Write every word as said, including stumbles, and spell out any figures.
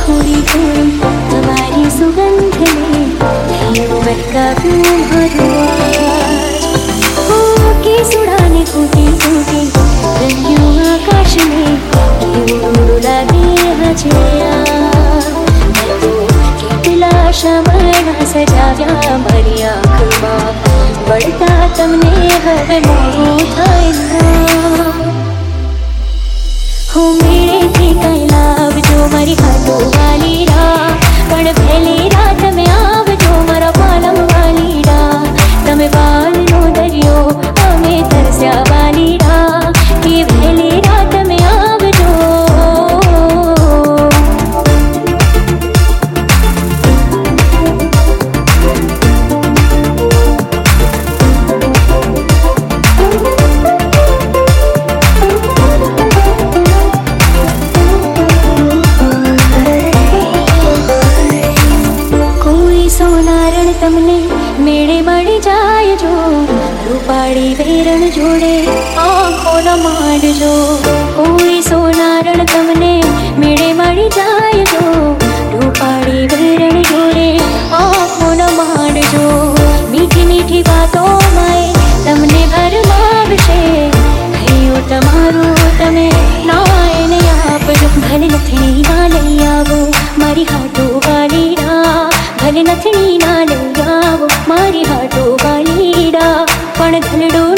खोड़ी खोड़ी तुम्हारी सुगंध में कहीं महका क्यों भरवाज हो के सुड़ाने कूटी कूटी रंगियों आकाश में क्यों उड़ा दे हजिया शमना सजाया मरी आँखों बढ़ता तमने हर मोह हो मेरे थी कैलाब जो मरी हाथों वाली रा पण पहले रात में आव जो मरा पालम वाली रा तमे बाल नो दरियो हमें तरस्या वाली रा कि पहले रात में आव जो तमने मेड़े मड़ी जाए जो रूपाड़ी वेरण जोड़े आँखों न मार जो कोई सोनारण तमने मेड़े मड़ी जाए जो रूपाड़ी वेरण जोड़े आँखों न मार जो मीठी मीठी बातों में तमने भर मावशे भयो तमारो तमे नाय ने आप जो भले नथनी ना लई आवो मारी हाथों वाली रा भले नथनी ना लई आवो मारी हाथों वाली रा पण धलडो